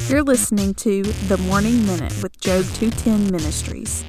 You're listening to The Morning Minute with Job 210 Ministries.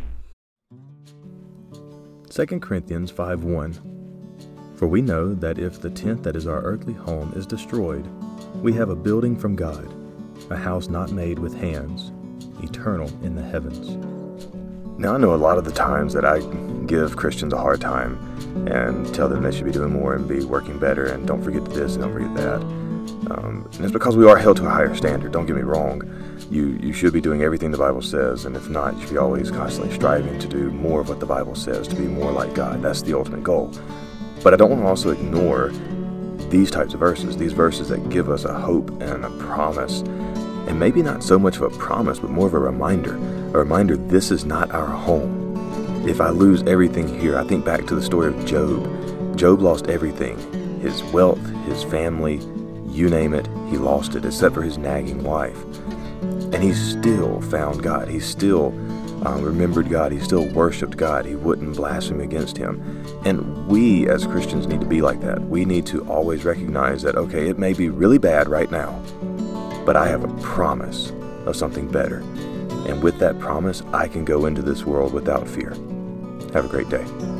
2 Corinthians 5:1. For we know that if the tent that is our earthly home is destroyed, we have a building from God, a house not made with hands, eternal in the heavens. Now I know a lot of the times that I give Christians a hard time and tell them they should be doing more and be working better and don't forget this and don't forget that. And it's because we are held to a higher standard, don't get me wrong. You should be doing everything the Bible says, and if not, you should be always constantly striving to do more of what the Bible says, to be more like God. That's the ultimate goal. But I don't want to also ignore these types of verses, these verses that give us a hope and a promise, and maybe not so much of a promise, but more of a reminder this is not our home. If I lose everything here, I think back to the story of Job. Job lost everything, his wealth, his family, you name it, he lost it, except for his nagging wife. And he still found God. He still remembered God. He still worshiped God. He wouldn't blaspheme against him. And we as Christians need to be like that. We need to always recognize that, okay, it may be really bad right now, but I have a promise of something better. And with that promise, I can go into this world without fear. Have a great day.